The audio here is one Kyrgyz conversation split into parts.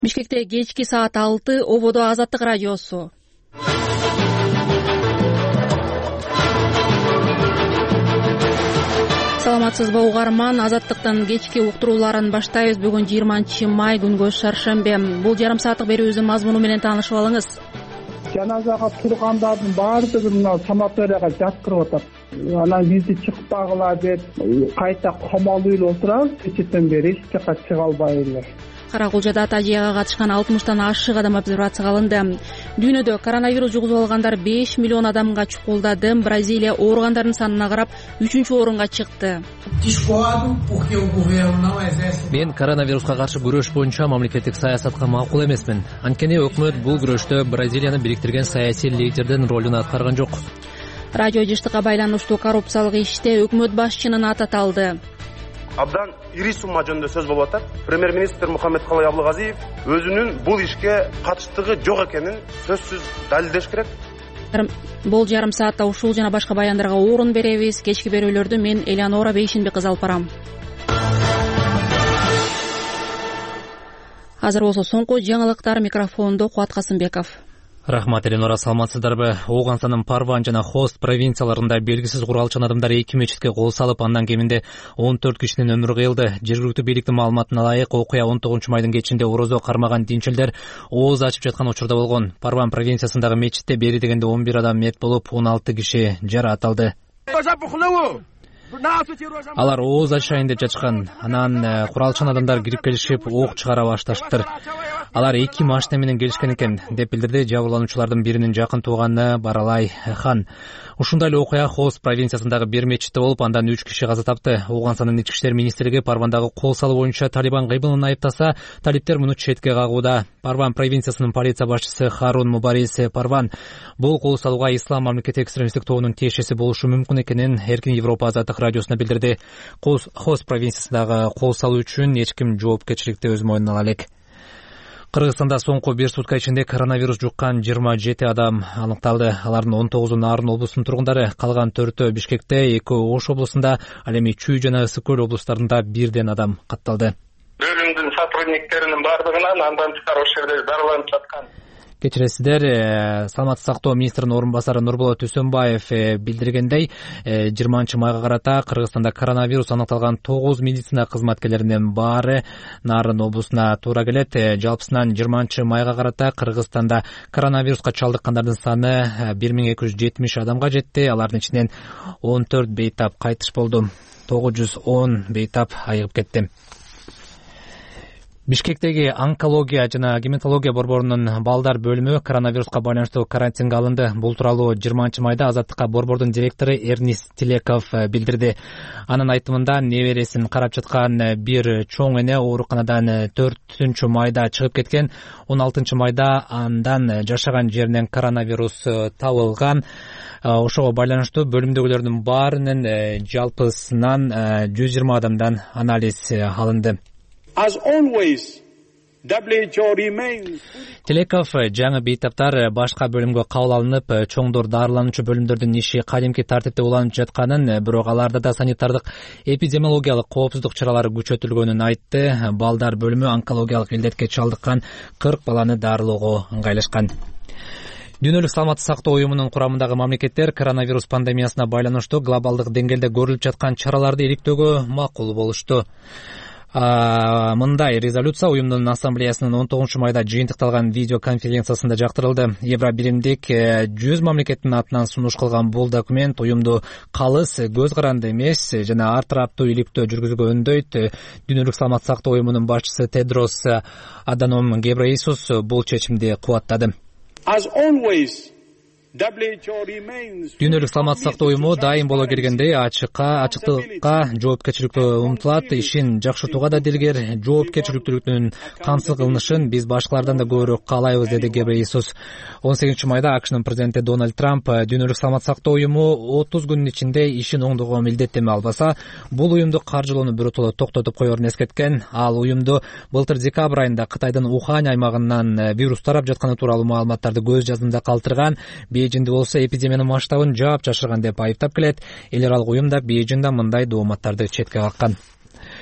Бишкекте кечки саат 6 ободо Азаттык радиосу. Саламатсызбы угарман, Азаттыктын кечки уктурууларын баштайбыз. Бүгүн 20 май күнгө шаршембе. Бул жарым сааттык берүүбүздүн мазмуну менен таанышып алыңыз. Жаназага тургандардын баардыгын санаторияга жаткырып атат. Анан бизди чыкпагыла деп кайта камалып эле отурабыз. Кечеден бери эч жака чыга албай эле. Каракулжада тажияга катышкан 60тан ашык адам операцияга алынды. Дүйнөдө коронавирус жугузуп алгандар 5 миллион адамга чукулдады. Бразилия ооругандардын санына карап 3-орунга чыкты. Мен коронавируска каршы күрөш боюнча мамлекеттик саясатка макул эмесмин. Анткени өкмөт бул күрөштө Бразилияны бириктирген саясий лидердин ролун аткарган жок. Радио жыштыкка байланыштуу коррупциялык иште өкмөт башчынын аты аталды. Абдан ири сумма жөнүндө сөз болуп атат. Премьер-министр Мухаммедкалый Абылгазиев өзүнүн бул ишке катыштыгы жок экенин сөзсүз далилдеш керек. Бул жарым саатта ушул жана башка баяндарга орун беребиз. Кечки берүүлөрдү мен Элеонора Бейшинбек кызы алып барам. Азыр болсо соңку жаңылыктар, микрофондо Кубат Касымбеков. Рахмат, Элеонора, саламатсыздарбы? Ооганстанын Парван жана Хост провинцияларында белгисиз куралчан адамдар 2 мечитке кол салып, андан кеминде 14 кишинин өмүрү кыйылды. Жергиликтүү бийликтин маалыматына ылайык, окуя 19-майдын кечинде орозо кармаган динчилдер ооз ачып жаткан учурда болгон. Парван провинциясындагы мечитте бери дегенде 11 адам мерт болуп, 16 киши жараат Алар ооз ачайын деп жатышкан. Анан куралчан адамдар кирип келишип, ок чыгара башташыптыр. Алар 2 машина менен келишкен экен, деп билдирди жабырлануучулардын биринин жакын тууганы Баралай Хан. Ушундай эле окуя Хост провинциясындагы бир мечитте болуп, андан 3 киши каза тапты. Ооганстандын ички иштер министрлиги Парвандагы кол салуу боюнча Талибан кыймылын айыптаса, талиптер муну четке кагууда. Парван провинциясынын полиция башчысы Харун Мубарис Парван бул кол салууга ислам мамлекети экстремисттик тобунун тиешеси болушу мүмкүн экенин Эркин Европа Азаттык радиосуна билдирди. Хост провинциясындагы кол салуу үчүн эч ким жоопкерчиликти өз мойнуна ала элек. Кыргызстанда соңку бир сутка ичинде коронавирус жуккан 27 адам аныкталды. Алардын 19-у Нарын облусунун тургундары, калган 4-өө Бишкекте, 2 Ош облусунда, ал эми Чүй жана Ысык көл облустарында бирден адам катталды. Бөлүмдүн сотрудниктеринин бардыгынан андан тышкары ошол жерде дарыланып жаткан. Кечиресиздер, саламаттык сактоо министринин орун басары Нурболот Үсөнбаев билдиргендей, 20-майга карата Кыргызстанда коронавирус аныкталган 9 медицина кызматкерлеринин баары Нарын облусуна туура келет. Жалпысынан 20-майга карата Кыргызстанда коронавируска чалдыккандардын саны 1270 адамга жетти. Алардын ичинен 14 бейтап кайтыш болду. 910 бейтап айыгып кетти. Бишкектеги онкология жана гематология борборунун балдар бөлүмү коронавируска байланыштуу карантинге алынды. Бул тууралуу 20-майда Азаттыкка борбордун директору Эрнис Тилеков билдирди. Анын айтымында небересин карап жаткан бир чоң эне ооруканадан 4-майда чыгып кеткен. 16-майда андан жашаган жеринен коронавирус табылган. Ошого байланыштуу бөлүмдөгүлөрдүн баарынын жалпысынан 120 адамдан анализ алынды. As always, WHO remains. Телеков жаңы бейтаптар башка бөлүмгө кабыл алынып, чоңдор дарылануучу бөлүмдөрдүн иши кадимки тартипте уланып жатканын, бирок аларда да санитардык эпидемиологиялык коопсуздук чаралары күчөтүлгөнүн айтты. Балдар бөлүмү онкологиялык илдетке чалдыккан 40 баланы дарылоого ыңгайлашкан. Дүйнөлүк саламаттык сактоо уюмунун курамындагы мамлекеттер коронавирус пандемиясына байланыштуу глобалдык деңгээлде көрүлүп жаткан чараларды иликтөөгө макул болушту. Мындай резолюция уюмдун ассамблеясынын 19-майда жыйынтыкталган видеоконференциясында жактырылды. Евробиримдик 100 мамлекеттин атынан сунуш кылган бул документ уюмду калыс, көз каранды эмес жана ар тараптуу иликтөө жүргүзүүгө үндөйт. Дүйнөлүк саламаттык сактоо уюмунун башчысы Тедрос Аданом Гебрейесус бул чечимди кубаттады. As always, Дүйнөлүк саламаттык сактоо уюму дайым боло келгендей ачыктыкка, жоопкерчиликке умтулат. Ишин жакшыртууга да дилгер, жоопкерчиликтүүлүктүн камсыз кылынышын биз башкалардан да көбүрөөк каалайбыз, деди Гебрейесус. 18-майда АКШнын президенти Дональд Трамп дүйнөлүк саламаттык сактоо уюму 30 күнүн ичинде ишин оңдоого милдеттеме албаса, бул уюмду каржылоону биротоло токтотуп коерун эскерткен. Ал уюмду былтыр декабрь айында Кытайдын Ухань аймагынан вирус тарап жатканы тууралуу маалыматтарды көз жаздымда калтырган. Бейжинди болсо эпидемиянын масштабын жаап жашырган деп айыптап келет. Эл аралык уюм да Бейжиңде мындай дооматтарды четке каккан.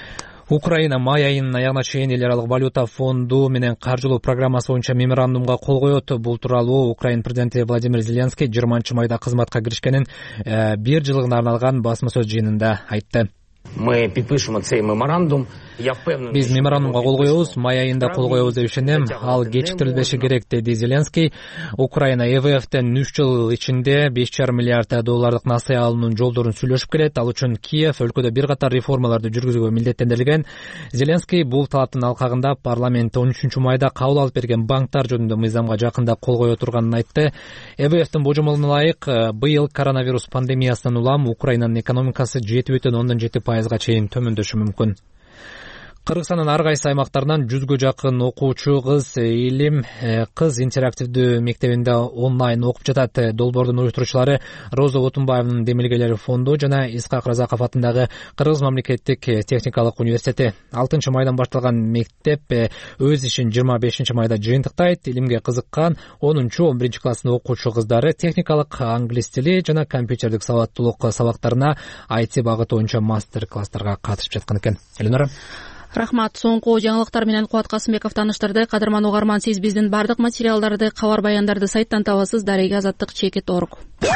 Украина май айынын аягына чейин эл аралык валюта фонду менен каржылоо программасы боюнча меморандумга кол коет. Бул тууралуу Украина президенти Владимир Зеленский 20 майда кызматка киришкенин 1 жылыгына арналган басма сөз жыйынында айтты. Биз меморандумга кол коебуз, май айында кол коебуз деп ишенем. Ал кечиктирилбеши керек, деди Зеленский. Украина ЭВФтен 3 жыл ичинде 5,5 миллиард доллардык насыя алуунун жолдорун сүйлөшүп келет. Ал үчүн Киев өлкөдө бир катар реформаларды жүргүзүүгө милдеттендирилген. Зеленский бул талаптын алкагында парламентте 13 майда кабыл алып берген банктар жөнүндө мыйзамга жакында кол кое турганын айтты. ЭВФтин божомолуна ылайык, быйыл коронавирус пандемиясынан улам Украинанын экономикасы 7,7% чейин төмөндөшү мүмкүн. Кыргызстандын ар кайсы аймактарынан 100гө жакын окуучу кыз Илим кыз интерактивдүү мектебинде онлайн окуп жатат. Долбоордун уюштуруучулары Роза Отунбаеванын демилгелери фонду жана Исхак Разаков атындагы Кыргыз мамлекеттик техникалык университети. 6 майдан башталган мектеп өз ишин 25 майда жыйынтыктайт. Илимге кызыккан 10-11 класстын окуучу кыздары техникалык англис тили жана компьютердик сабаттуулук сабактарына IT багыты боюнча мастер-класстарга катышып жаткан экен. Элинара. Рахмат. Соңку жаңылыктар менен Кубат Касымбеков таныштырды. Кадырман угарман, сиз биздин бардык материалдарды, кабар баяндарды сайттан табасыз. darega-azаттык.org.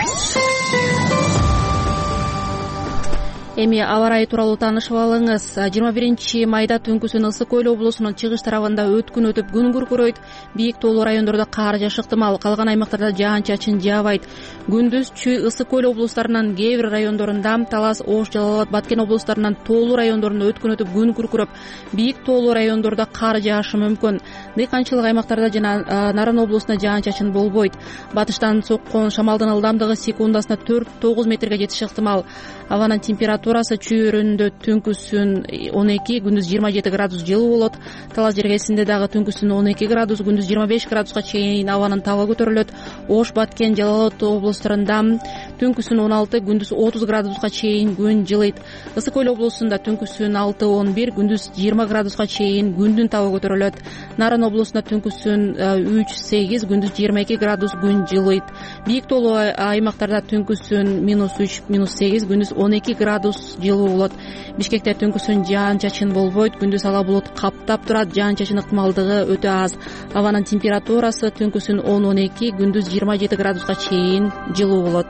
Эми аба ырайы тууралуу таанышып алыңыз. 21 майда түнкүсүн Ысык Көл облусунун чыгыш тарабында өткүн өтүп күн күркүрөйт. Бийик тоолуу райондордо кар жаашы ыктымал. Калган аймактарда жаан-чачын жаабайт. Күндүз Чүй, Ысык Көл облустарынын кээ бир райондорунда, Талас, Ош, Жалал Абад, Баткен облустарынын тоолуу райондорунда өткүн өтүп күн күркүрөп, бийик тоолуу райондордо кар жаашы мүмкүн. Дыйканчылык аймактарда жана Нарын облусунда жаан-чачын болбойт. Батыштан соккон шамалдын ылдамдыгы секундасына 4-9 метрге жетиши ыктымал. Абанын температурасы Чүй өрөөнүндө түнкүсүн 12, күндүз 27 градус жылуу болот. Талас жергесинде дагы түнкүсүн 12 градус, күндүз 25 градуска чейин абанын табы көтөрүлөт. Ош, Баткен, Жалал Абад облустарында түнкүсүн 16, күндүз 30 градуска чейин күн жылыйт. Ысык Көл облусунда түнкүсүн 6-11, күндүз 20 градуска чейин күндүн табы көтөрүлөт. Нарын облусунда түнкүсүн 3-8, күндүз 22 градус күн жылыйт. Бийик тоолуу аймактарда түнкүсүн -3, -8, күндүз 12 градус жылуу болот. Бишкекте түнкүсүн жаан-чачын болбойт, күндүз ала булут каптап турат, жаан-чачын ыктымалдыгы өтө аз. Абанын температурасы түнкүсүн 10-12, күндүз 27 градуска чейин жылуу болот.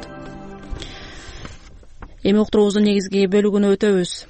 Эми уктуруубуздун негизги бөлүгүнө өтөбүз.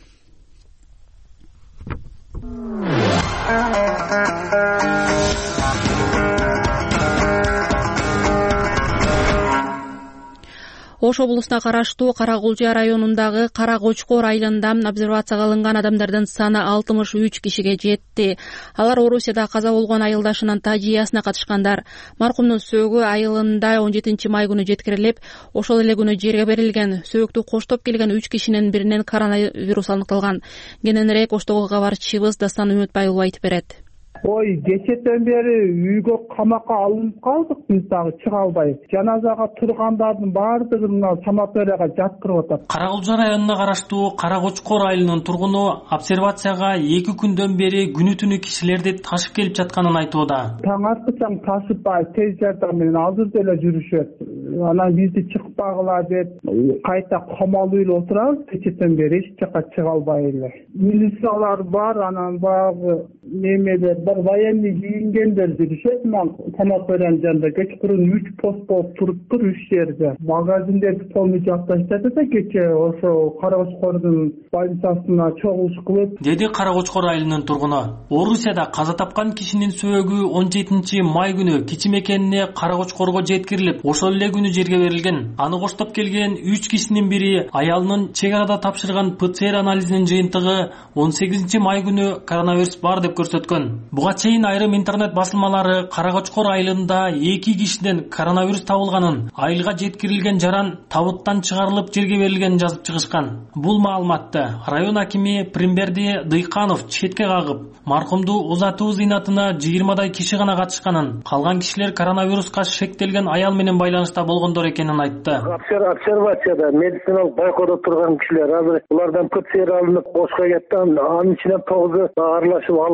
Ош облусуна караштуу Кара Кулжа районундагы Кара Кочкор айылында обсервацияга алынган адамдардын саны 63 кишиге жетти. Алар Орусияда каза болгон айылдашынын тажиясына катышкандар. Маркумдун сөөгү айылында 17 май күнү жеткирилип, ошол эле күнү жерге берилген. Сөөктү коштоп келген 3 кишинин биринен коронавирус аныкталган. Кененирээк Оштогу кабарчыбыз Дастан Үмүтбай айтып берет. Ой, кечеден бери үйгө камакка алынып калдык, биз дагы чыга албайбыз. Жаназага тургандардын баардыгын санаторияга жаткырып атат. Кара Кулжа районуна караштуу Кара Кочкор айылынын тургуну обсервацияга 2 күндөн бери күнү-түнү кишилерди ташып келип жатканын айтууда. Таң аткычаң ташып тез жардам менен азыр деле жүрүшөт. Анан бизди чыкпагыла деп кайта камалып эле отурабыз. Кечеден бери эч жака чыга албай эле. Милициялар бар, анан багы немелер военный кийингендер жүрүшөт. Санаториянын жанында кечкурун 3 пост болуп туруптур 3 жерде. Магазиндерди полный жапташат да кече ошо Кара Кочкордун больницасына чогулуш кылып, деди Кара Кочкор айылынын тургуну. Орусияда каза тапкан кишинин сөөгү 17 май күнү кичи мекенине Кара Кочкорго жеткирилип, ошол эле күнү жерге берилген. Аны коштоп келген 3 кишинин бири аялынын чек арада тапшырган ПЦР анализинин жыйынтыгы 18 май күнү коронавирус бар деп көрсөткөн. Буга чейин айрым интернет басылмалары Кара Кочкор айылында 2 кишиден коронавирус табылганын, айылга жеткирилген жаран табыттан чыгарылып жерге берилгенин жазып чыгышкан. Бул маалыматты район акими Примберди Дыйканов четке кагып, маркумду узатуу зыйнатына 20дай киши гана катышканын, калган кишилер коронавируска шектелген аял менен байланышта болгондор экенин айтты. Обсервацияда медициналык байкоодо турган кишилер азыр улардан ПЦР алынып Ошко кетти, анын ичинен 9 аралашып алган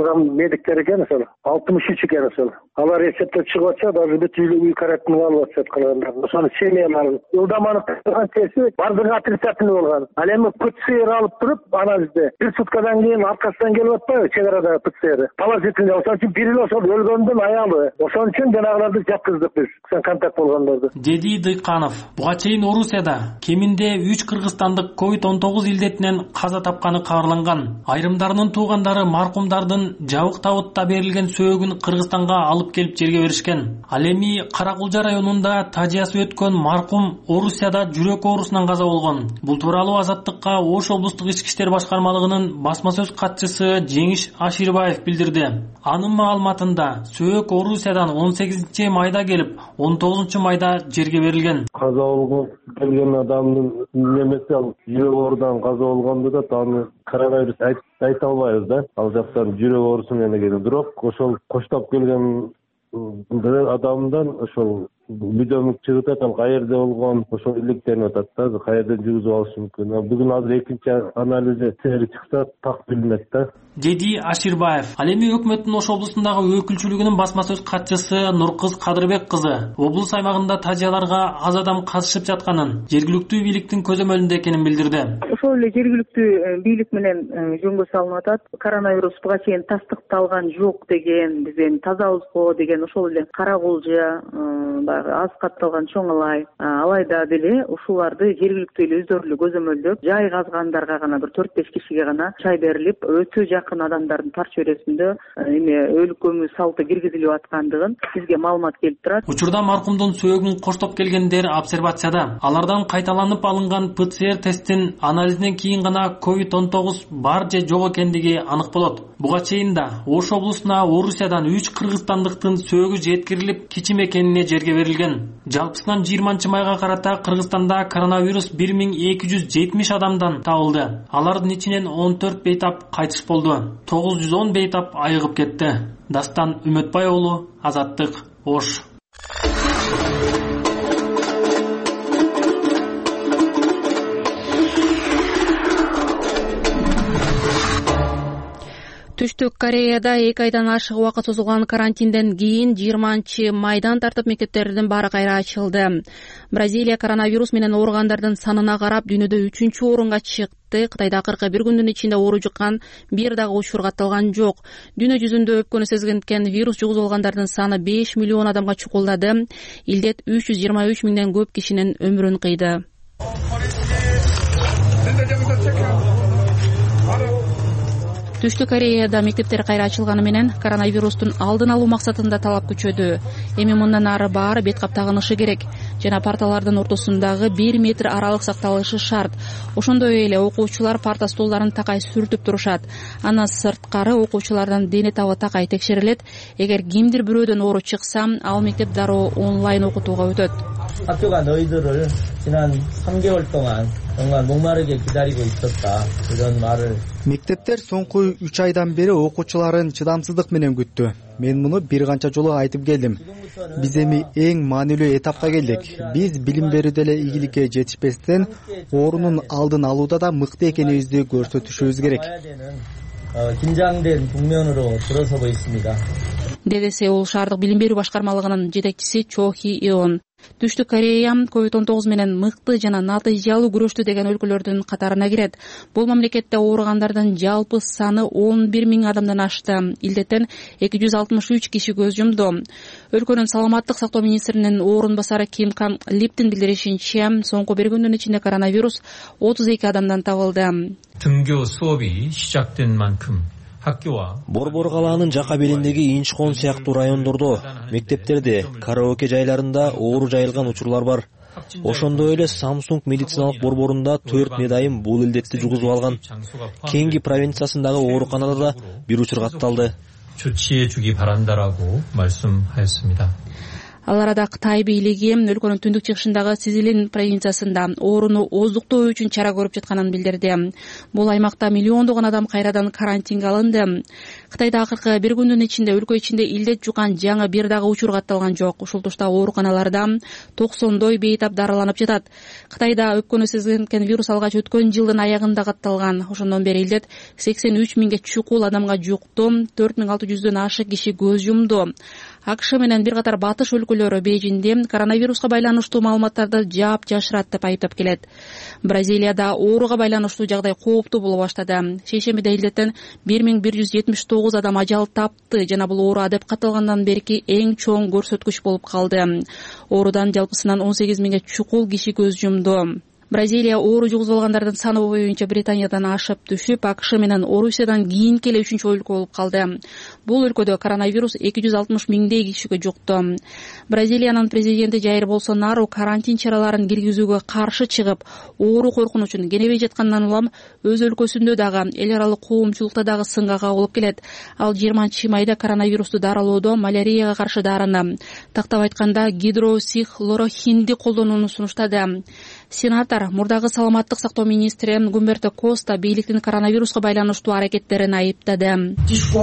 адам медиктер экен ошол 63 экен ошол. Алар эсептеп чыгып атышат, даже бүт үй карайтын алып атышат калгандыр. Ошону семьяларын ылдаманып турган чеси бардыгы отрицательный болгон. Ал эми ПЦР алып туруп, анализде бир суткадан кийин аркасынан келип атпайбы чегарадагы ПЦР. Положительный. Ошон үчүн бири ошол өлгөндүн аялы. Ошон үчүн жанагыларды жаткыздык биз. Контакт болгондорду. Деди Дыйканов. Буга чейин Орусияда кеминде 3 кыргызстандык COVID-19 илдетинен каза тапканы кабарланган. Айрымдарынын туугандары маркумдардын жабык табытта берилген сөөгүн Кыргызстанга алып келип жерге беришкен. Ал эми Каракулжа районунда тажиясы өткөн маркум Орусияда жүрөк оорусунан каза болгон. Бул тууралуу Азаттыкка Ош облустук ички иштер башкармалыгынын басма сөз катчысы Жеңиш Аширбаев билдирди. Анын маалыматында сөök Орусиядан 18 майда келип, 19 майда жерге берилген. Каза болгон келген адамдын немеси ал жүрөк оорудан каза болгонду да аны коронавирус айта албайбыз да. Ал жактан жүрөк оорусу менен келген. Бирок ошол коштоп келген адамдан ошол видеомук чыгып атат, каерде болгон, ошол иликтенип атат да, каерден жүргүзүп алышы мүмкүн. Бүгүн азыр экинчи анализи чыкса так билинет да. Деди Аширбаев. Ал эми өкмөттүн Ош облусундагы өкүлчүлүгүнүн басма сөз катчысы Нуркыз Кадырбек кызы облус аймагында тажияларга аз адам катышып жатканын, жергиликтүү бийликтин көзөмөлүндө экенин билдирди. Ошол эле жергиликтүү бийлик менен жөнгө салынып атат. Коронавирус буга чейин тастыкталган жок деген, биз эми тазабыз го деген ошол эле Каракулжа, аз катталган Чоң Алай, алайда деле ушуларды жергиликтүү эле өздөрү эле көзөмөлдөп, жай казгандарга гана бир 4-5 кишиге гана чай берилип, өтө жакын адамдардын тар чөйрөсүндө эме өлүк көмүү салты киргизилип аткандыгын бизге маалымат келип турат. Учурда маркумдун сөөгүн коштоп келгендер обсервацияда. Алардан кайталанып алынган ПЦР тесттин анализинен кийин гана COVID-19 бар же жок экендиги анык болот. Буга чейин да Ош облусуна Орусиядан 3 кыргызстандыктын сөөгү жеткирилип, кичи мекенине жерге берилген. Жалпысынан 20 майга карата Кыргызстанда коронавирус 1270 адамдан табылды. Алардын ичинен 14 бейтап кайтыш болду. 910 бейтап айыгып кетти. Дастан Үмөтбай уулу, Азаттык, Ош. Түштүк Кореяда 2 айдан ашык убакыт созулган карантинден кийин 20 майдан тартып мектептердин баары кайра ачылды. Бразилия коронавирус менен ооругандардын санына карап дүйнөдө 3-орунга чыкты. Кытайда 41 күндүн ичинде оору жуккан бир дагы учур катталган жок. Дүйнө жүзүндө өпкөнү сезгенкен вирус жугузулгандардын саны 5 миллион адамга чукулдады. Илдет 323 миңден көп кишинин өмүрүн кыйды. Түштүк Кореяда мектептер кайра ачылганы менен коронавирустун алдын алуу максатында талап күчөдү. Эми мындан ары баары бет кап тагынышы керек жана парталардын ортосундагы 1 метр аралык сакталышы шарт. Ошондой эле окуучулар парта столдарын такай сүртүп турушат. Андан сырткары окуучулардын дене табы такай текшерилет. Эгер кимдир бирөөдөн оору чыкса, ал мектеп дароо онлайн окутууга өтөт. 학교가 너희들을 지난 3개월 동안 정말 목마르게 기다리고 있었다. 이런 말을 Мектептер соңку 3 айдан бери окуучуларын чыдамсыздык менен күттү. Мен муну бир канча жолу айтып келдим. Биз эми эң маанилүү этапка келдик. Биз билим берүүдө эле ийгиликке жетишпестен, оорунун алдын алууда да мыкты экенибизди көрсөтүшүбүз керек. 긴장된 국면으로 들어서고 있습니다. Деди Сеул шаардык билим берүү башкармалыгынын жетекчиси Чо Хи Ион. Түштүк Корея COVID-19 менен мыкты жана натыйжалуу күрөштү деген өлкөлөрдүн катарына кирет. Бул мамлекетте ооругандардын жалпы саны 11 миң адамдан ашты. Илдеттен 263 киши көз жумду. Өлкөнүн саламаттык сактоо министринин орун басары Ким Кан Липтин билдиришинче, соңку бир күндүн ичинде коронавирус 32 адамдан табылды. 등교 수업이 시작된 만큼 Борбор калаанын жака белиндеги Инчхон сыяктуу райондордо, мектептерде, караоке жайларында оору жайылган учурлар бар. Ошондой эле Samsung медициналык борборунда 4 медайым бул илдетти жугузуп алган. Кенги провинциясындагы ооруканада да бир учур катталды. 조치해 주기 바란다라고 말씀하였습니다. Ал арада Кытай бийлиги өлкөнүн түндүк чыгышындагы Сизилин провинциясында ооруну ооздуктоо үчүн чара көрүп жатканын билдирди. Бул аймакта миллиондогон адам кайрадан карантинге алынды. Кытайда акыркы бир күндүн ичинде өлкө ичинде илдет жуккан жаңы бир дагы учур катталган жок. Ушул тушта ооруканаларда 90 бейтап дарыланып жатат. Кытайда өпкөнү сезген вирус алгач өткөн жылдын аягында катталган. Ошондон бери илдет 83 миңге чукул адамга жукту, 4600дөн ашык киши көз жумду. АКШ менен бир катар батыш өлкөлөрү Бейжиңде коронавируска байланыштуу маалыматтарды жаап жашырат деп айыптап келет. Бразилияда ооруга байланыштуу жагдай кооптуу боло баштады. Шейшембиде илдеттен 1179 адам ажал тапты жана бул оору адеп катталгандан берки эң чоң көрсөткүч болуп калды. Оорудан жалпысынан 18 миңге чукул киши көз жумду. Бразилия оору жугузуп алгандардын саны боюнча Британиядан ашып түшүп, АКШ менен Орусиядан кийинки эле 3-чү өлкө болуп калды. Бул өлкөдө коронавирус 260 миңдей кишиге жукту. Бразилиянын президенти Жаир Болсонару карантин чараларын киргизүүгө каршы чыгып, оору коркунучун кенебей жаткандан улам өз өлкөсүндө дагы эл аралык коомчулукта дагы сынга кабылып келет. Ал 20-майда коронавирусту дарылоодо малярияга каршы дарыны, тактап айтканда гидроксихлорохинди колдонууну сунуштады. Сенатор мурдагы саламаттык сактоо министри Гумберто Коста бийликтин коронавируска байланыштуу аракеттерин айыптады.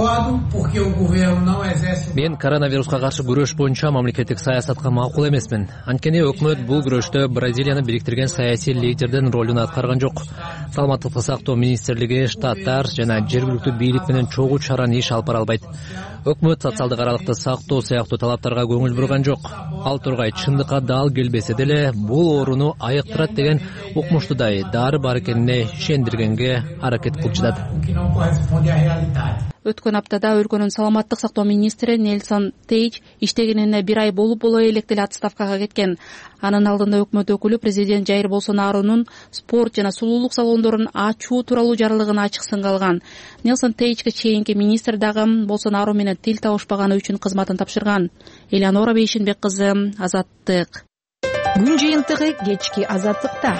Мен коронавируска каршы күрөш боюнча мамлекеттик саясатка макул эмесмин. Анткени өкмөт бул күрөштө Бразилияны бириктирген саясий лидердин ролун аткарган жок. Саламаттык сактоо министрлиги, штаттар жана жергиликтүү бийлик менен чогуу чараны иш алып бара албайт. Өкмөт социалдык аралыкты сактоо сыяктуу талаптарга көңүл бурган жок. Ал тургай чындыкка дал келбесе деле бул ооруну айыктырат деген укмуштуудай дары бар экенине ишендиргенге аракет кылып жатат. Өткөн аптада өлкөнүн саламаттык сактоо министри Нельсон Тейч иштегенине бир ай болуп боло элек деле отставкага кеткен. Анын алдында өкмөт өкүлү президент Жаир Болсонарунун спорт жана сулуулук салондорун ачуу тууралуу жарлыгын ачык сынга алган. Нельсон Тейчке чейинки министр дагы Болсонару менен тил табышпаганы үчүн кызматын тапшырган. Элеонора Бейшенбек кызы, Азаттык. Күн жыйынтыгы кечки Азаттыкта.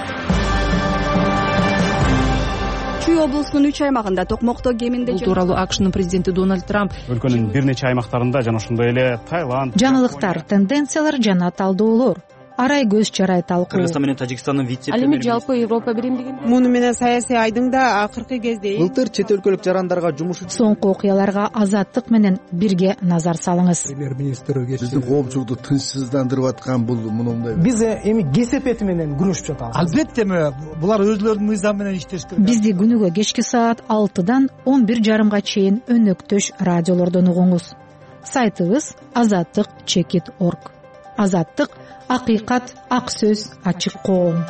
Чүй облусунун 3 аймагында токмокто кеминде бул тууралуу АКШнын президенти Дональд Трамп өлкөнүн бир нече аймактарында жана ошондой эле Таиланд жаңылыктар, тенденциялар жана талдоолор арай көз чарай талкуу. Кыргызстан менен Тажикстандын ал эми жалпы Европа биримдигин муну менен саясий айдыңда акыркы кезде былтыр чет өлкөлүк жарандарга жумуш соңку окуяларга Азаттык менен бирге назар салыңыз. Премьер-министр биздин коомчулукту тынчсыздандырып аткан бул мындай. Биз эми кесепети менен күрөшүп жатабыз. Албетте булар өзлөрүнүн мыйзамы менен иштеш керек. Бизди күнүгө кечки саат 6-дан 11:30 чейин өнөктөш радиолордон угуңуз. Сайтыбыз azattik.org. Азаттык — акыйкат, ак сөз, ачык коом.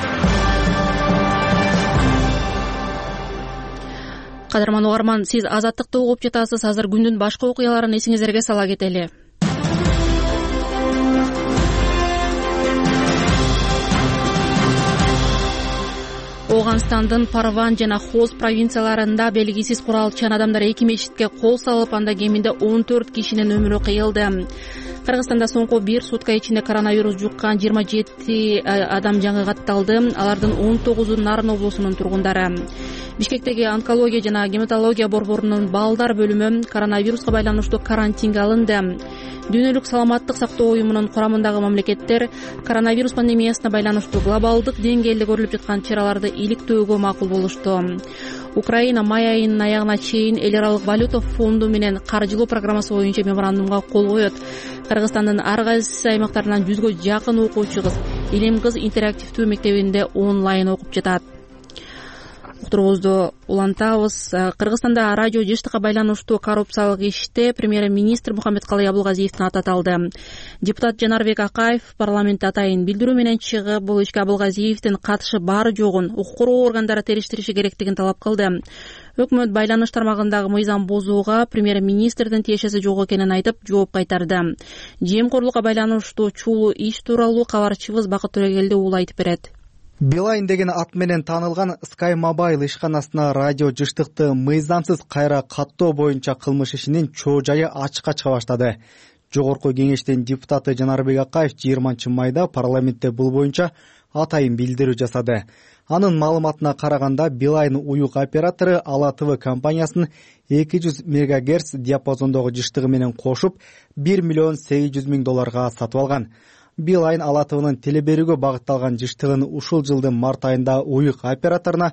Кадырман угарман, сиз Азаттыкты угуп жатасыз. Азыр күндүн башка окуяларын эсиңиздерге сала кетели. Оганстандын Парван жана Хоз провинцияларында белгисиз куралчан адамдар 2 мешитке кол салып, анда кеминде 14 кишинин өмүрү кыйылды. Кыргызстанда соңку бир сутка ичинде коронавирус жуккан 27 адам жаңы катталды. Алардын 19-у Нарын облусунун тургундары. Бишкектеги онкология жана гематология борборунун балдар бөлүмү коронавируска байланыштуу карантинге алынды. Дүйнөлүк саламаттык сактоо уюмунун курамындагы мамлекеттер коронавирус пандемиясына байланыштуу глобалдык деңгээлде көрүлүп жаткан чараларды иликтөөгө макул болушту. Украина май айынын аягына чейин эл аралык валюта фонду менен каржылоо программасы боюнча меморандумга кол коет. Кыргызстандын ар кайсы аймактарынан 100гө жакын окуучу кыз Илим кыз интерактивдүү мектебинде онлайн окуп жатат. Уктуруубузду улантабыз. Кыргызстанда радио жыштыкка байланыштуу коррупциялык иште премьер-министр Мухаммедкалый Абылгазиевдин аты аталды. Депутат Жанарбек Акаев парламентте атайын билдирүү менен чыгып, бул ишке Абылгазиевдин катышы бары жогун укук коргоо органдары териштириши керектигин талап кылды. Өкмөт байланыш тармагындагы мыйзам бузууга премьер-министрдин тиешеси жок экенин айтып, жооп кайтарды. Жемкорлукка байланыштуу чулуу иш тууралуу кабарчыбыз Бакыт Төрөгелди уулу айтып берет. Билайн деген ат менен таанылган Sky Mobile ишканасына радио жыштыкты мыйзамсыз кайра каттоо боюнча кылмыш ишинин чоо жайы ачыкка чыга баштады. Жогорку кеңештин депутаты Жанарбек Акаев 20 майда парламентте бул боюнча атайын билдирүү жасады. Анын маалыматына караганда Билайн уюк оператору Ала ТВ компаниясынын 200 мегагерц диапазондогу жыштыгы менен кошуп $1 миллион $800,000 сатып алган. Билайн Ала ТВнын теле берүүгө багытталган жыштыгын ушул жылдын март айында уюк операторуна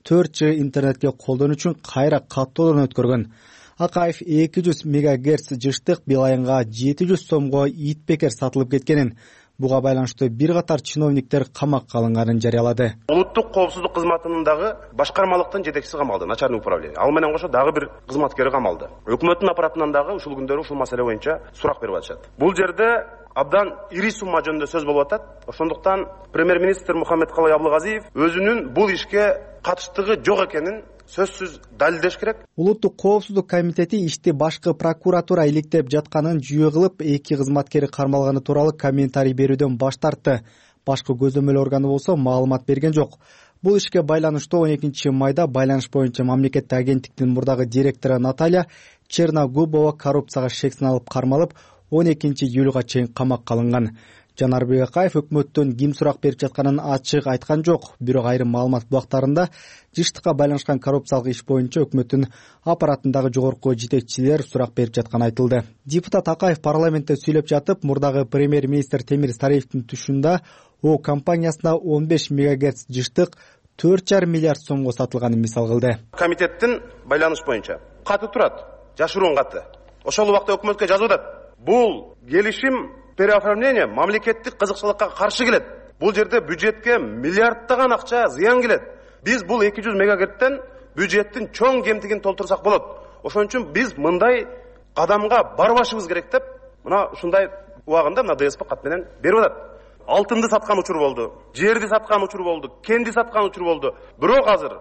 4G интернетке колдонуу үчүн кайра каттоодон өткөргөн. Акаев 200 мегагерц жыштык Билайнга 700 сомго итбекер сатылып кеткенин, буга байланыштуу бир катар чиновниктер камакка алынганын жарыялады. Улуттук коопсуздук кызматынын дагы башкармалыктын жетекчиси камалды, начальник управление. Ал менен кошо дагы бир кызматкери камалды. Өкмөттүн аппаратынан дагы ушул күндөрү ушул маселе боюнча сурак берип атышат. Бул жерде абдан ири сумма жөнүндө сөз болуп атат. Ошондуктан премьер-министр Мухаммедкалый Аблыгазиев өзүнүн бул ишке катыштыгы жок экенин сөзсүз далилдеш керек. Улуттук коопсуздук комитети ишти башкы прокуратура иликтеп жатканын жүйө кылып, 2 кызматкери кармалганы тууралуу комментарий берүүдөн баш тартты. Башкы көзөмөл органы болсо маалымат берген жок. Бул ишке байланыштуу 12 майда байланыш боюнча мамлекеттик агенттиктин мурдагы директору Наталья Черногубова коррупцияга шек саналып кармалып, 12 июлга чейин камакка алынган. Жанарбек Акаев өкмөттөн ким сурак берип жатканын ачык айткан жок. Бирок айрым маалымат булактарында жыштыкка байланышкан коррупциялык иш боюнча өкмөттүн аппаратындагы жогорку жетекчилер сурак берип жатканы айтылды. Депутат Акаев парламентте сүйлөп жатып, мурдагы премьер-министр Темир Сариевдин түшүндө О компаниясына 15 мегагерц жыштык 4,5 миллиард сомго сатылганын мисал кылды. Комитеттин байланыш боюнча каты турат, жашыруун каты. Ошол убакта өкмөткө жазып атат. Бул келишим переоформление мамлекеттик кызыкчылыкка каршы келет. Бул жерде бюджетке миллиарддаган акча зыян келет. Биз бул 200 мегагерттен бюджеттин чоң кемтигин толтурсак болот. Ошон үчүн биз мындай кадамга барбашыбыз керек деп, мына ушундай убагында мына ДСП кат менен берип атат. Алтынды саткан учур болду, жерди саткан учур болду, кенди саткан учур болду. Бирок азыр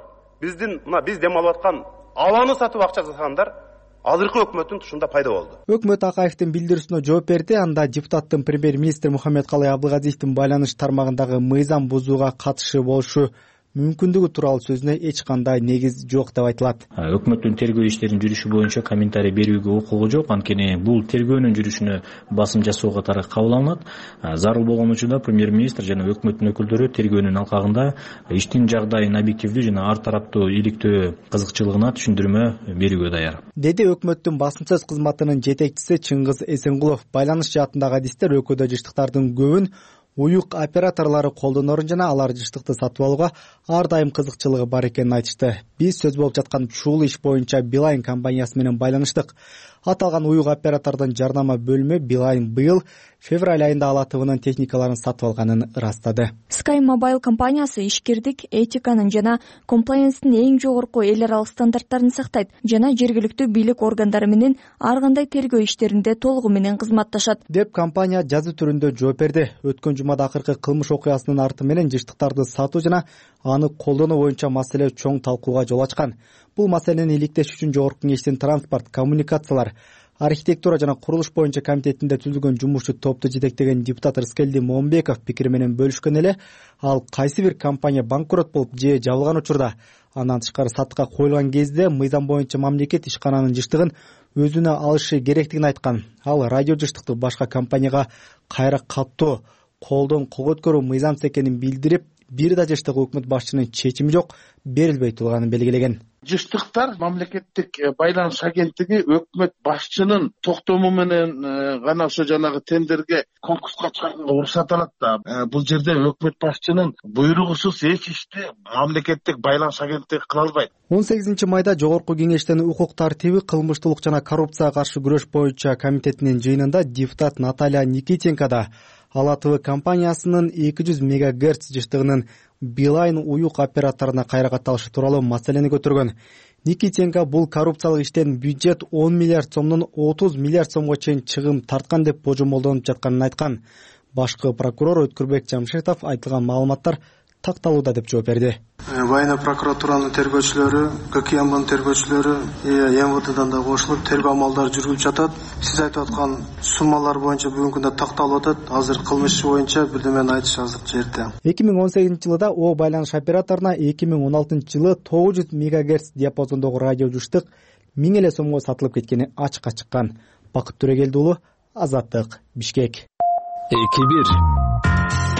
биз дем алып аткан аланы сатып акча жасагандар азыркы өкмөттүн тушунда пайда болду. Өкмөт Акаевдин билдирүүсүнө жооп берди. Анда депутаттын премьер-министр Мухаммедкалый Аблыгазиевдин байланыш тармагындагы мыйзам бузууга катышы болушу мүмкүндүгү тууралуу сөзүнө эч кандай негиз жок деп айтылат. Өкмөттүн тергөө иштеринин жүрүшү боюнча комментарий берүүгө укугу жок. Анткени бул тергөөнүн жүрүшүнө басым жасоо катары кабыл алынат. Зарыл болгон учурда премьер-министр жана өкмөттүн өкүлдөрү тергөөнүн алкагында иштин жагдайын объективдүү жана ар тараптуу иликтөө кызыкчылыгына түшүндүрмө берүүгө даяр, деди өкмөттүн басым сөз кызматынын жетекчиси Чыңгыз Эсенгулов. Байланыш жаатындагы адистер өлкөдө жыштыктардын көбүн уюк операторлору колдонорун жана алар жыштыкты сатып алууга ар дайым кызыкчылыгы бар экенин айтышты. Биз сөз болуп жаткан ушул иш боюнча Билайн компаниясы менен байланыштык. Аталган уюк оператордун жарнама бөлүмү Билайн быйыл февраль айында Ала ТВнын техникаларын сатып алганын ырастады. Sky Mobile компаниясы ишкердик, этиканын жана комплаенстин эң жогорку эл аралык стандарттарын сактайт жана жергиликтүү бийлик органдары менен ар кандай тергөө иштеринде толугу менен кызматташат деп компания жазуу түрүндө жооп берди. Өткөн жумада акыркы кылмыш окуясынын арты менен жыштыктарды сатуу жана аны колдонуу боюнча маселе чоң талкууга жол ачкан. Бул маселени иликтеш үчүн жогорку кеңештин транспорт, коммуникациялар, архитектура жана курулуш боюнча комитетинде түзүлгөн жумушчу топту жетектеген депутат Рыскелди Момбеков пикири менен бөлүшкөн эле. Ал кайсы бир компания банкрот болуп же жабылган учурда, андан тышкары сатыкка коюлган кезде мыйзам боюнча мамлекет ишкананын жыштыгын өзүнө алышы керектигин айткан. Ал радио жыштыкты башка компанияга кайра каттоо, колдон кол өткөрүү мыйзамсыз экенин билдирип, бир да жыштык өкмөт башчынын чечими жок, берилбей турганын белгилеген. Жыштыктар мамлекеттик байланыш агенттиги өкмөт башчынын токтому менен гана ошо жанагы тендерге, конкурска чыгарганга уруксат алат да. Бул жерде өкмөт башчынын буйругусуз эч ишти мамлекеттик байланыш агенттиги кыла албайт. 18 майда жогорку кеңештин укук тартиби, кылмыштуулук жана коррупцияга каршы күрөш боюнча комитетинин жыйынында депутат Наталья Никитенко да Ала ТВ компаниясынын 200 мегагерц жыштыгынын Билайн уюк операторуна кайра катталышы тууралуу маселени көтөргөн. Никитенко бул коррупциялык иштен бюджет 10 миллиард сомдон 30 миллиард сомго чейин чыгым тарткан деп божомолдонуп жатканын айткан. Башкы прокурор Өткүрбек Жамшитов айтылган маалыматтар такталууда деп жооп берди. Военно прокуратуранын тергөөчүлөрү, ККМБнын тергөөчүлөрү, МВДдан да кошулуп тергөө амалдары жүргүлүп жатат. Сиз айтып аткан суммалар боюнча бүгүнкү күндө такталып атат. Азыр кылмыш боюнча бирдемени айтыш азыр жерде. 2018 жылда О байланыш операторуна 2016 жылы 900 мегагерц диапазондогу радио жыштык 1000 эле сомго сатылып кеткени ачыкка чыккан. Бакыт Төрөгелди уулу, Азаттык, Бишкек. 2-1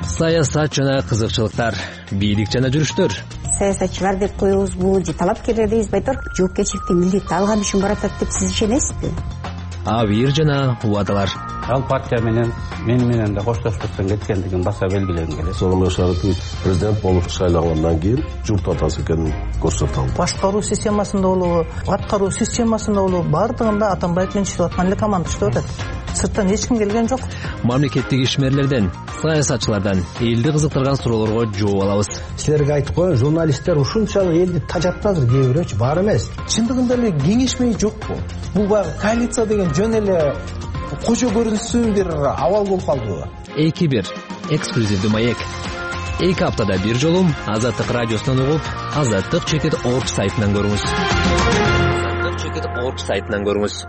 Саясат жана кызыкчылыктар, бийлик жана жүрүштөр. Саясатчылар деп коебузбу же талапкерлер дейбиз байтор жоопкерчиликти милдетти алган үчүн баратат деп сиз ишенесизби? Абийир жана убадалар. Ал партия мени менен да коштоштуктан кеткендигин баса белгилегим келет. Сооронбай Шарипович президент болуп шайлангандан кийин журт атасы экенин көрсөтө алды. Башкаруу системасында болобу, аткаруу системасында болобу, бардыгында Атамбаев менен иштеп аткан эле команда иштеп атат. Сырттан эч ким келген жок. Мамлекеттик ишмерлерден, саясатчылардан элди кызыктырган суроолорго жооп алабыз. Силерге айтып коеюн, журналисттер ушунчалык элди тажатты азыр кээ бирөөчү, бар эмес. Чындыгында эле кеңешмей жокпу? Бул баягы коалиция деген жөн эле кожо көрүнсүн бир абал болуп калдыбы? 2-1 эксклюзивдүү маек. 2 аптада бир жолу Азаттык радиосунан угуп, Азаттык.org сайтынан көрүңүз. Азаттык.org сайтынан көрүңүз.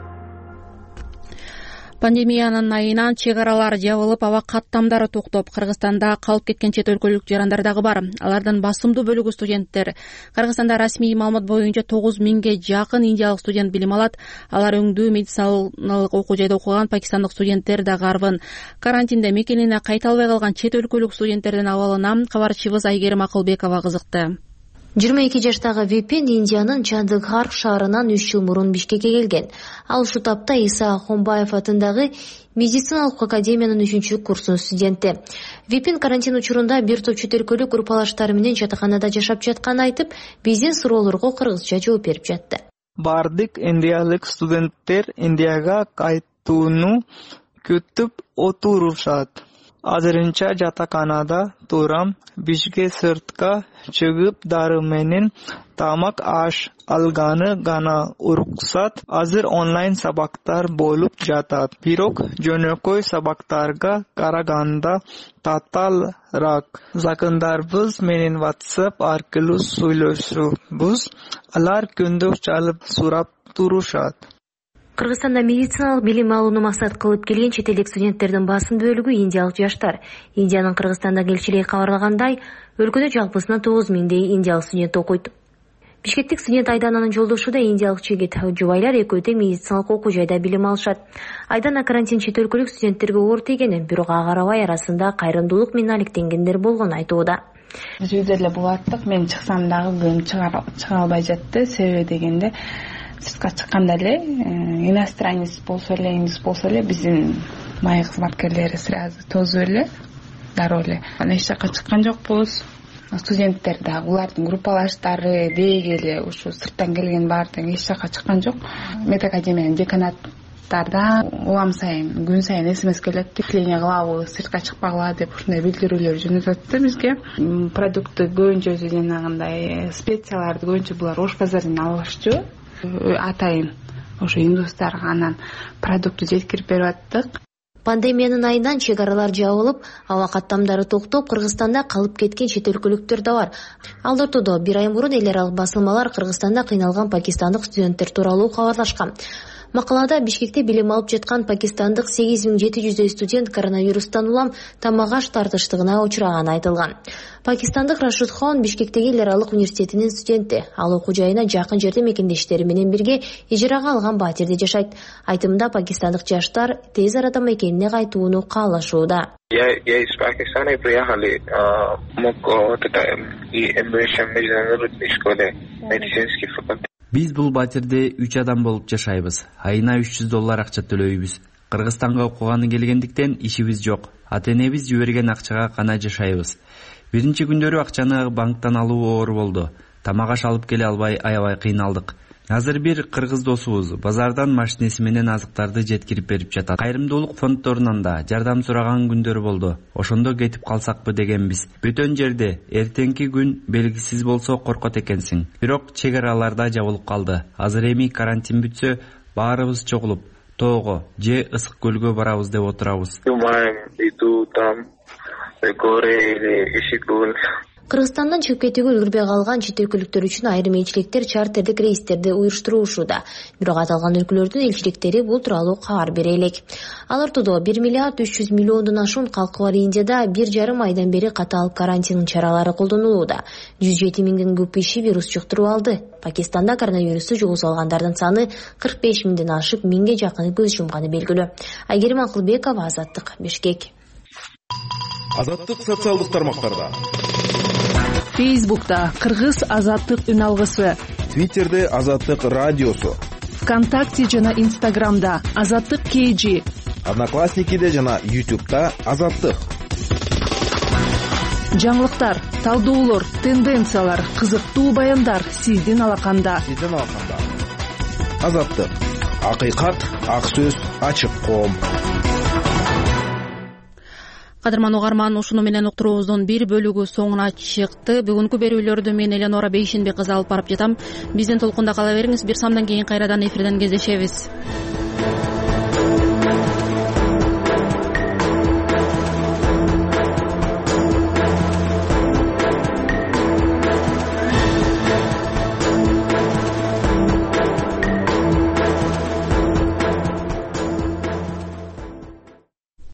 Пандемиянын айынан чек аралар жабылып, аба каттамдары токтоп, Кыргызстанда калып кеткен чет өлкөлүк жарандар дагы бар. Алардын басымдуу бөлүгү студенттер. Кыргызстанда расмий маалымат боюнча 9000ге жакын индиялык студент билим алат. Алар өңдүү медициналык окуу жайда окуган пакистандык студенттер дагы арбын. Карантинде мекенине кайта албай калган чет өлкөлүк студенттердин абалына кабарчыбыз Айгерим Акылбекова кызыкты. 22 жаштагы Випин Индиянын Чандыгхар шаарынан 3 жыл мурун Бишкекке келген. Ал ушу тапта Иса Ахунбаев атындагы медициналык академиянын 3-чү курсунун студенти. Випин карантин учурунда бир топ чет өлкөлүк группалаштары менен жатаканада жашап жатканын айтып, биздин суроолорго кыргызча жооп берип жатты. Бардык индиялык студенттер Индияга кайтууну күтүп отурушат. Азырынча жатаканада турам, бишке сыртка чыгып дары менен тамак аш алганы гана уруксат. Азыр онлайн сабактар болуп жатат. Бирок жөнөкөй сабактарга караганда татаалраак. Жакындарыбыз менен WhatsApp аркылуу сүйлөшөбүз. Алар күндө чалып сурап турушат. Кыргызстанда медициналык билим алууну максат кылып келген чет элдик студенттердин басым бөлүгү индиялык жаштар. Индиянын Кыргызстандагы элчилиги кабарлагандай, өлкөдө жалпысынан 9000дей индиялык студент окуйт. Бишкектик студент Айдананын жолдошу да индиялык жигит. Жубайлар экөө тең медициналык окуу жайда билим алышат. Айдана карантин чет өлкөлүк студенттерге оор тийгенин, бирок ага карабай арасында кайрымдуулук менен алектенгендер болгонун айтууда. Биз үйдө эле булаттык, мен чыксам дагы күн чыга албай жатты. Себеби дегенде сыртка чыкканда эле иностранец болсо эле, инглис болсо эле биздин майы кызматкерлери сразу тозуп эле, дароо эле. Эч жака чыккан жокпуз. Студенттер дагы улардын группалаштары деги эле ушу сырттан келген баардыгы эч жака чыккан жок. Медакадемиянын деканаттардан улам сайын, күн сайын СМС келет. Тикление кылабы, сыртка чыкпагыла деп ушундай билдирүүлөр жөнөтөт бизге. Продукты көбүнчө жанагындай специяларды көбүнчө булар Ош базарынан алышчу. Атайын ошо индустарга анан продукты жеткирип берип аттык. Пандемиянын айынан чек аралар жабылып, аба каттамдары токтоп, Кыргызстанда калып кеткен чет өлкөлүктөр да бар. Ал ортодо бир ай мурун эл аралык басылмалар Кыргызстанда кыйналган пакистандык студенттер тууралуу кабарлашкан. Макалада Бишкекте билим алып жаткан пакистандык 8700 студент коронавирустан улам тамак аш тартыштыгына учураганы айтылган. Пакистандык Рашид Хон Бишкектеги эл аралык университетинин студенти. Ал окуу жайына жакын жерде мекендештери менен бирге ижарага алган батирде жашайт. Айтымында пакистандык жаштар тез арада мекенине кайтууну каалашууда. Я из Пакистана приехали, мог и международной школе медицинский факультет. Биз бул батирде 3 адам болуп жашайбыз. Айына $300 акча төлөйбүз. Кыргызстанга окуганы келгендиктен ишибиз жок. Ата-энебиз жиберген акчага гана жашайбыз. Биринчи күндөрү акчаны банктан алуу оор болду. Тамак аш алып келе албай аябай кыйналдык. Азыр бир кыргыз досубуз базардан машинеси менен азыктарды жеткирип берип жатат. Кайрымдуулук фонддорунан да жардам сураган күндөр болду. Ошондо кетип калсакпы дегенбиз. Бөтөн жерде эртеңки күн белгисиз болсо коркот экенсиң. Бирок чек араларда жабылып калды. Азыр эми карантин бүтсө, баарыбыз чогулуп тоого же ысык көлгө барабыз деп отурабыз. Кыргызстандан чыгып кетүүгө үлгүрбөй калган чет өлкөлүктөр үчүн айрым элчиликтер чартердик рейстерди уюштуруушууда. Бирок аталган өлкөлөрдүн элчиликтери бул тууралуу кабар бере элек. Ал ортодо 1 миллиард 300 миллиондон ашуун калкы бар Индияда 1,5 айдан бери катаал карантин чаралары колдонулууда. 107 миңден көп киши вирус жуктуруп алды. Пакистанда коронавирусту жугузуп алгандардын саны 45 миңден ашып, 1000ге жакыны көз жумганы белгилүү. Айгерим Акылбекова, Азаттык, Бишкек. Азаттык социалдык тармактарда. Фейсбукта Кыргыз азаттык үн алгысы. Твиттерде Азаттык радиосу. ВКонтакте жана Инстаграмда Азаттык KG. Одноклассникиде жана YouTube'да Азаттык. Жаңылыктар, талдоолор, тенденциялар, кызыктуу баяндар сиздин алаканда. Азаттык. Акыйкат, ак сөз, ачык коом. Кадырман угарман, ушуну менен уктуруубуздун бир бөлүгү соңуна чыкты. Бүгүнкү берүүлөрдү мен Эленора Бейшенбек кызы алып барып жатам. Биздин толкунда кала бериңиз. Бир самдан кийин кайрадан эфирден кездешебиз.